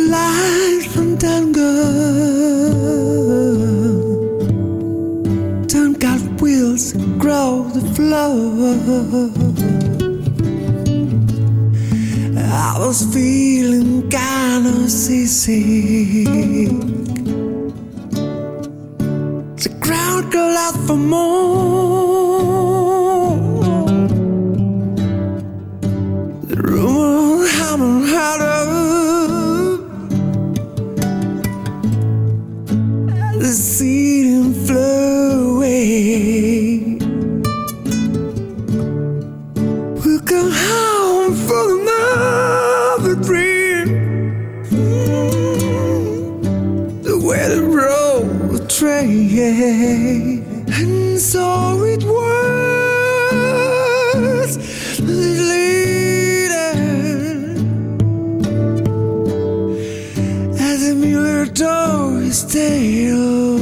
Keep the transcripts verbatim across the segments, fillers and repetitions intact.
light from tango. Turn got wheels, grow the floor. I was feeling kinda seasick. The crowd called out for more. The room was humming harder. The ceiling flew away. We'll come home for another dream. The way the road train, and so it was later as the mule told his tale.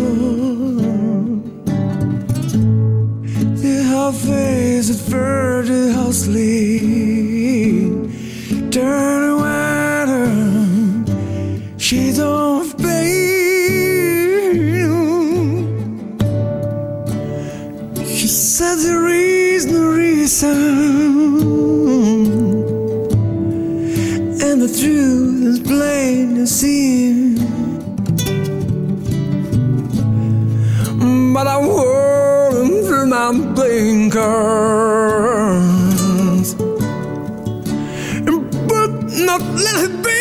The half face at first hostly turn around her. She don't pay. She said there is no reason, and the truth is plain to see. But I wore through my blinkers, but not let it be.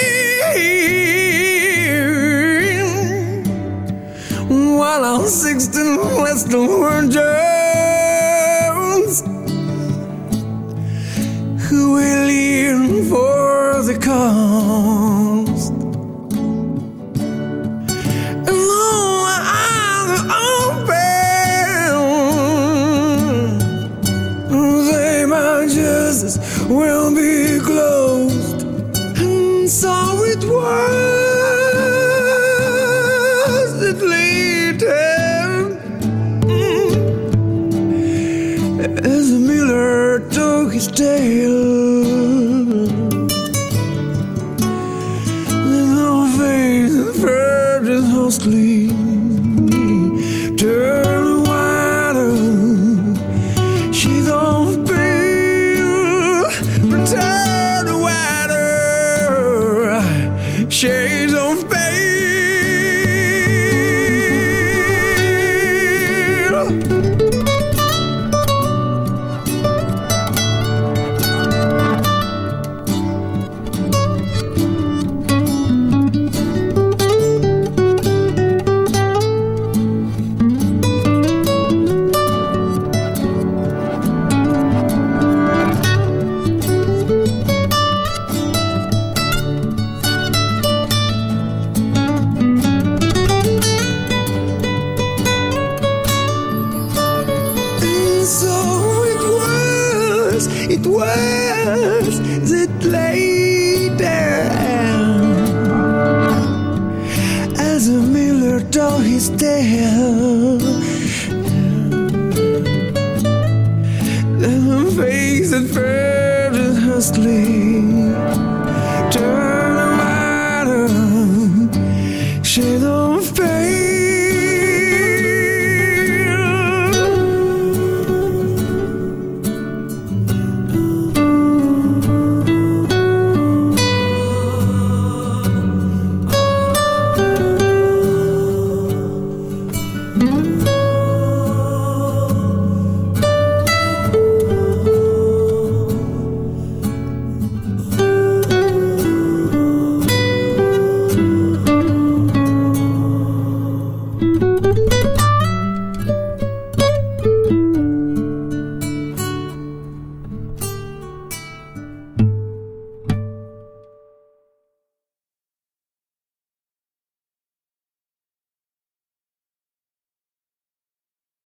While I'm sixteen Western virgins who will in for the cost. And all my eyes are open, they my justice will be closed. And so it was that later, as the miller took his tale, the no face of virgin hostly turned wider. She don't feel, but turn wider. Shades of pale. So it was, it was that later, as the miller told his tale.